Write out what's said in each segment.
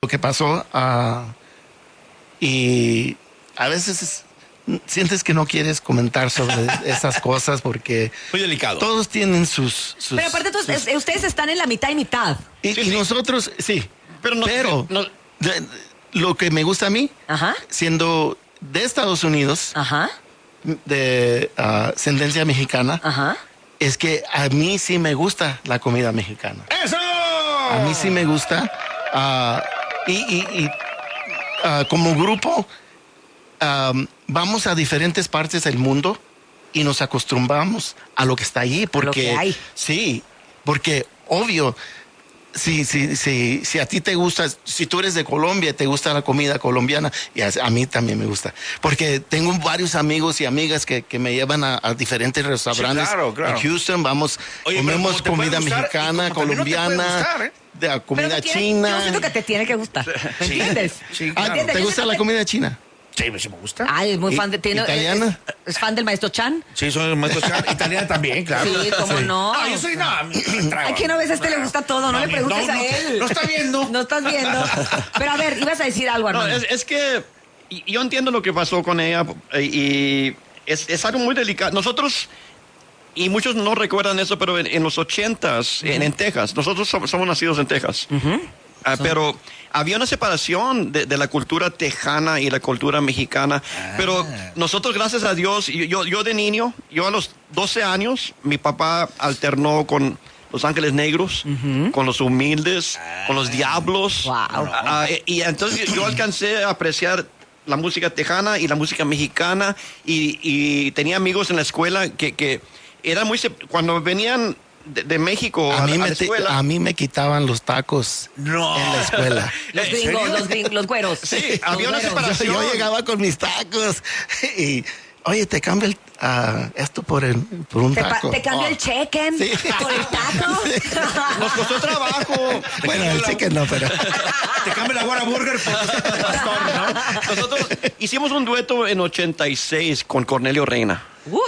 que pasó y a veces sientes que no quieres comentar sobre esas cosas porque muy delicado. Todos tienen sus pero aparte ustedes están en la mitad y mitad. Y nosotros, sí. Pero lo que me gusta a mí, siendo de Estados Unidos, de ascendencia mexicana, es que a mí sí me gusta la comida mexicana. ¡Eso! A mí sí me gusta. Como grupo, vamos a diferentes partes del mundo y nos acostumbramos a lo que está allí. Porque, lo que hay. Sí, porque obvio, si a ti te gusta, si tú eres de Colombia, te gusta la comida colombiana, y a mí también me gusta. Porque tengo varios amigos y amigas que me llevan a diferentes restaurantes. Sí, claro. En Houston comemos comida mexicana, colombiana, de comida china. Yo siento que te tiene que gustar. ¿Me entiendes? Sí, claro. ¿Te gusta la comida china? Sí, me gusta. Ay, es muy fan de... ¿Italiana? ¿Es fan del maestro Chan? Sí, soy el maestro Chan. Italiana también, claro. Sí, cómo no. No, yo soy Ay, que no ves, le gusta todo, no le preguntes a él. No está viendo. No estás viendo. Pero a ver, ibas a decir algo, hermano. No, es que yo entiendo lo que pasó con ella y es algo muy delicado. Nosotros, y muchos no recuerdan eso, pero en los 80s, en Texas, nosotros somos nacidos en Texas. Pero había una separación de la cultura tejana y la cultura mexicana. Pero nosotros, gracias a Dios, yo de niño, yo a los 12 años, mi papá alternó con Los Ángeles Negros, con Los Humildes, con Los Diablos. Wow. Y entonces yo alcancé a apreciar la música tejana y la música mexicana y tenía amigos en la escuela que eran muy... Cuando venían de México a la escuela... A mí me quitaban los tacos en la escuela. Los güeros. Sí, había una separación. Yo llegaba con mis tacos y... Oye, te cambio esto por un taco. ¿Te cambio el cheque por el taco? Nos costó trabajo. Bueno, el cheque no, pero... Te cambio la Whataburger por pastor, ¿no? Nosotros hicimos un dueto en 86 con Cornelio Reina.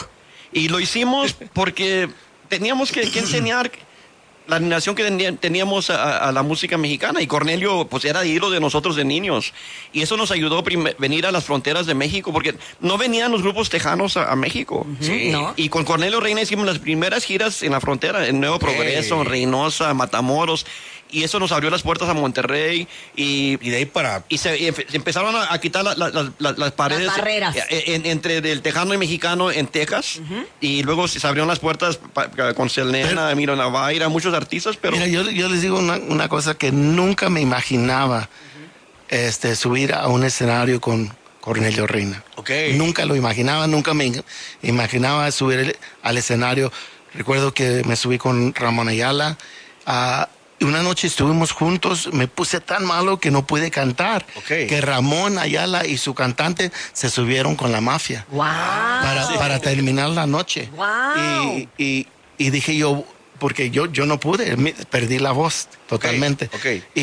Y lo hicimos porque teníamos que enseñar la admiración que teníamos a la música mexicana, y Cornelio pues era ídolo de nosotros de niños, y eso nos ayudó a venir a las fronteras de México, porque no venían los grupos tejanos a México. Sí. ¿No? Y con Cornelio Reina hicimos las primeras giras en la frontera, en Nuevo Progreso, en Reynosa, Matamoros, y eso nos abrió las puertas a Monterrey, y de ahí para... Y se empezaron a quitar las paredes, las barreras entre el tejano y mexicano en Texas, y luego se abrieron las puertas con Selena, Emilio Navaira, muchos artistas. Pero mira, yo les digo una cosa que nunca me imaginaba, subir a un escenario con Cornelio Reina. Okay. Nunca lo imaginaba, nunca me imaginaba subir al escenario. Recuerdo que me subí con Ramón Ayala. Y una noche estuvimos juntos, me puse tan malo que no pude cantar. Que Ramón Ayala y su cantante se subieron con la mafia. Wow. Para terminar la noche. Wow. Y dije yo, porque yo no pude, perdí la voz totalmente.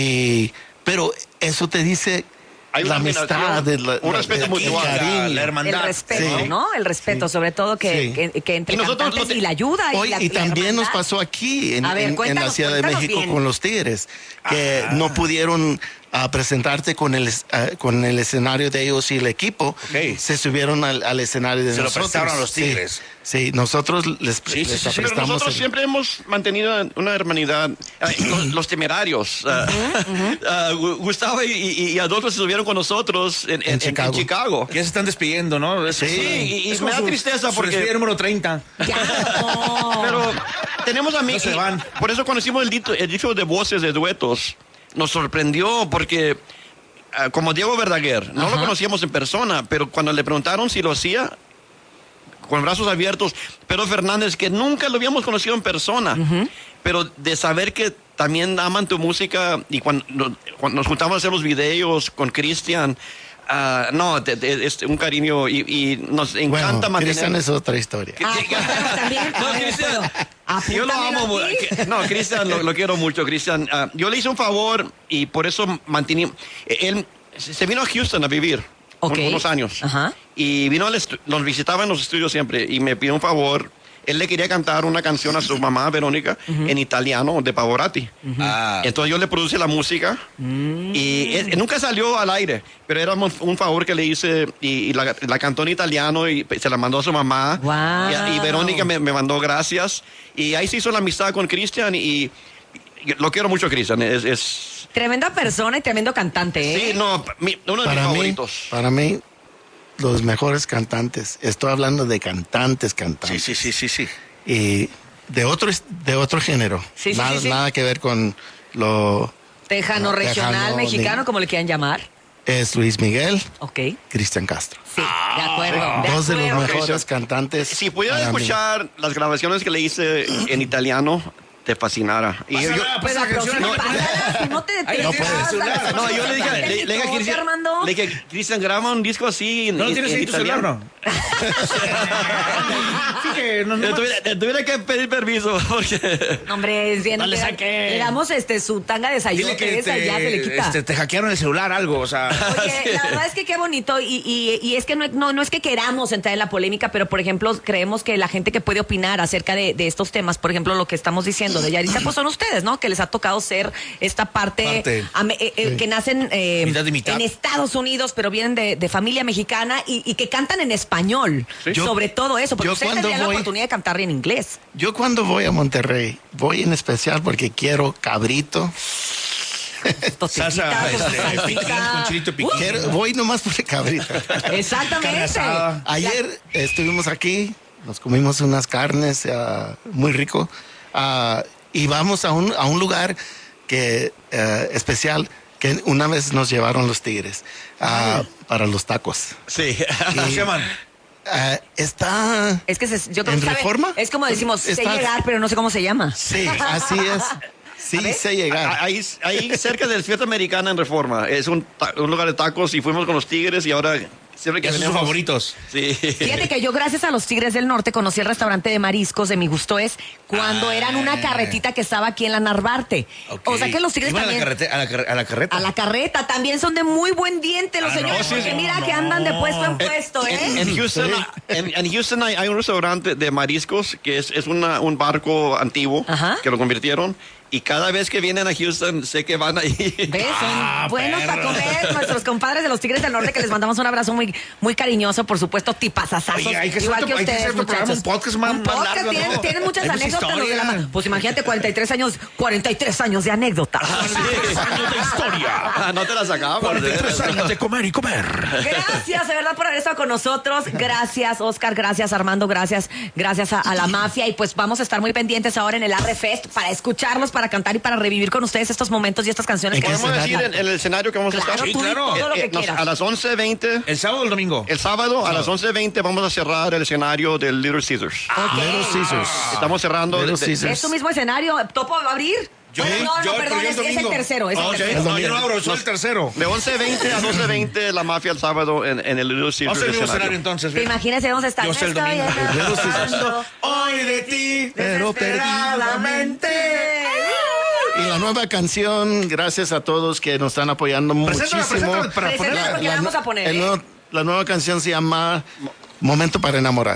Pero eso te dice... Hay la una amistad, un respeto mutual, cariño, la hermandad. El respeto, Sí. ¿no? El respeto, sobre todo que entre Y nosotros cantantes y la ayuda. Y también nos pasó aquí en la Ciudad de México con los Tigres, que no pudieron presentarte con el escenario de ellos y el equipo. Se subieron al escenario de nosotros. Se lo prestaron a los Tigres. Sí, nosotros les pero prestamos. nosotros siempre hemos mantenido una hermanidad. Los Temerarios, Gustavo y Adolfo se subieron con nosotros en Chicago. Que ya se están despidiendo, ¿no? Sí, y me da tristeza porque... Su número 30. Pero tenemos amigos. No se van. Por eso cuando hicimos el dicho de voces, de duetos, nos sorprendió porque, como Diego Verdaguer, no lo conocíamos en persona, pero cuando le preguntaron si lo hacía, con brazos abiertos. Pedro Fernández, que nunca lo habíamos conocido en persona, pero de saber que también aman tu música, y cuando nos juntamos a hacer los videos con Cristian, es un cariño y nos encanta mantener... Cristian es otra historia. También. No, Cristian, yo lo amo. No, Cristian, lo quiero mucho, Cristian. Yo le hice un favor y por eso mantenía... Él se vino a Houston a vivir unos años. Y vino nos visitaba en los estudios siempre y me pidió un favor él le quería cantar una canción a su mamá, Verónica, en italiano de Pavarotti. Entonces yo le produje la música y nunca salió al aire, pero era un favor que le hice y la cantó en italiano y se la mandó a su mamá. Wow. Y Verónica me mandó gracias. Y ahí se hizo la amistad con Cristian y lo quiero mucho, Cristian. Es Tremenda persona y tremendo cantante, ¿eh? Sí, no, uno de mis favoritos. Para mí, los mejores cantantes. Estoy hablando de cantantes. Sí. Y de otro género. Sí. Nada que ver con lo... Tejano regional Tejano, mexicano, como le quieran llamar. Es Luis Miguel, Ok. Cristian Castro. Sí, de acuerdo. Dos de los acuerdo. mejores cantantes. Si pudieras para mí. escuchar las grabaciones que le hice en italiano, te fascinara. Y yo, Pues la próxima, pásala, si no te Ay, no detengas, puedes. pásala. no, yo le dije a Cristian, Armando. le dije, Cristian, graba un disco así. ¿No tienes ahí tu celular, no? Sí que no. Le tuviera que pedir permiso porque... No, hombre, es bien. No le saque. Le damos su tanga de Dile sayote, que esa ya se le quita. te hackearon el celular, algo, o sea. Oye, la verdad es que qué bonito y es que no es que queramos entrar en la polémica, pero por ejemplo creemos que la gente que puede opinar acerca de estos temas, por ejemplo lo que estamos diciendo de Yaritza, pues son ustedes, ¿no? Que les ha tocado ser esta parte. Que nacen Mitad y mitad. en Estados Unidos, pero vienen de familia mexicana y que cantan en español, Sí. sobre todo eso, porque yo ustedes cuando tendrían la voy- oportunidad de cantar en inglés. Yo cuando voy a Monterrey, voy en especial porque quiero cabrito. Salsa, piquín, con chilito piquín. Voy nomás por el cabrito. Carne Exactamente. asada. Ayer estuvimos aquí, nos comimos unas carnes muy rico y vamos a un lugar que especial que una vez nos llevaron los Tigres para los tacos. Sí. ¿Cómo se llaman? Está... Es que yo creo ¿En que sabe- Reforma? es como decimos, sé Está- llegar, pero no sé cómo se llama. Sí, así es. Sí, sé llegar. Ahí cerca del Fiesta Americana en Reforma. Es un lugar de tacos y fuimos con los Tigres y ahora siempre que Esos son sus venimos... favoritos. Sí. Fíjate que yo gracias a los Tigres del Norte conocí el restaurante de mariscos de Mi Gusto Es cuando eran una carretita que estaba aquí en la Narvarte. Ok. O sea que los Tigres ¿Iban también... a la carreta? A la carreta también son de muy buen diente los Ah, señores, no, sí, porque sí. mira No, que andan de puesto en puesto, ¿eh? En Houston, en Houston hay un restaurante de mariscos que es un barco antiguo Ajá. que lo convirtieron y cada vez que vienen a Houston sé que van ahí. ¿Ves? Son buenos para comer nuestros compadres de los Tigres del Norte que les mandamos un abrazo muy, muy cariñoso, por supuesto, tipazazazos. Oye, hay que igual hacer que otro- hay que ustedes, hacer otro programa, muchachos. un podcast más- Un más podcast, largo, tienen, ¿no? tienen muchas Hay mucha anécdotas los de la historia. Pues imagínate 43 años de anécdotas. 43 años de historia. No te la sacamos. 43 años de comer y comer. Gracias, de verdad, por haber estado con nosotros. Gracias, Oscar. Gracias, Armando. Gracias a la mafia. Y pues vamos a estar muy pendientes ahora en el Arre Fest para escucharlos, para cantar y para revivir con ustedes estos momentos y estas canciones ¿En que qué ¿Podemos decir escenario? en el escenario que vamos a Claro, estar? Sí, tú di claro. todo lo que Nos- quieras. a las 11:20, ¿El sábado o el domingo? el sábado, a las 11:20 vamos a cerrar el escenario del Little Caesars. Ok. Little Caesars. Estamos cerrando... Little de- Caesars. ¿Es tu mismo escenario? ¿Topo va a abrir? Yo, No, perdón, es el tercero. Es el Ok, tercero. no, yo no abro, soy el tercero. De 11:20 a 12:20 la mafia el sábado en el Little Caesars. Vamos al mismo escenario escenario. entonces. ¿Te imaginas si vamos a estar? Yo sé el Me estoy domingo. enamorando Hoy de ti, Pero desesperadamente. Y la nueva canción, gracias a todos que nos están apoyando Preséntala, muchísimo. preséntala para Preséntala ponerla. porque la vamos a poner, ¿eh? La nueva canción se llama Momento para enamorar.